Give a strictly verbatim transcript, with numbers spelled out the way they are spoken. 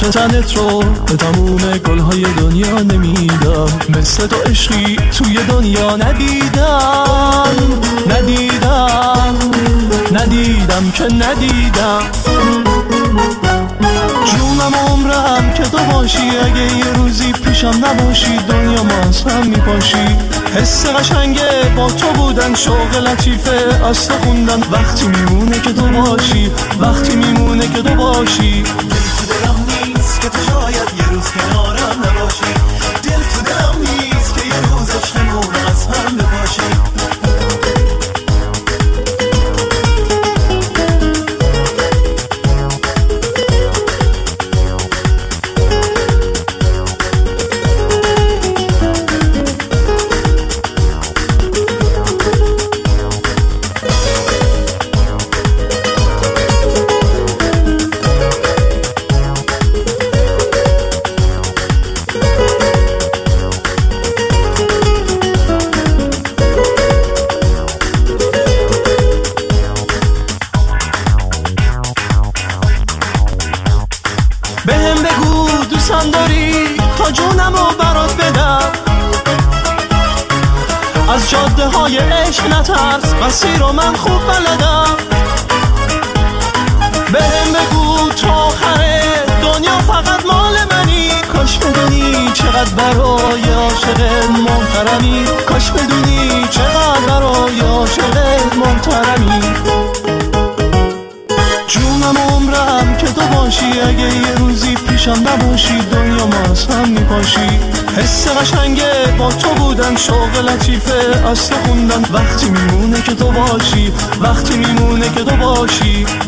تنت رو به تموم گلهای دنیا نمیدم، مثل تو عشقی توی دنیا ندیدم ندیدم ندیدم که ندیدم. جونم عمرم که تو باشی، اگه یه روزی پیشم نباشی دنیا ماز هم میپاشی. حس قشنگه با تو بودن، شوق لطیفه از تو خوندن، وقتی میمونه که تو باشی، وقتی میمونه که تو باشی. دل تو دلم نیست که تو شاید یه روز کنارم نباشی، دل تو دلم نیست که یه روز عشقمون از هم بپاشی. بهم بگو دوستم داری تا جونمو برات بدم، از جاده های عشق نترس، مسیر رو من خوب بلدم. بهم بگو تا آخر دنیا فقط مال منی، کاش بدونی چقدر برای عاشقت محترمی، کاش بدونی چقدر برای عاشقت محترمی. جونم عمرم که تو باشی، اگه یه روزی پیشم نباشی دنیا ماز هم میپاشی. حس قشنگه با تو بودن، شوق لطیفه از تو خوندن، وقتی میمونه که تو باشی، وقتی میمونه که تو باشی.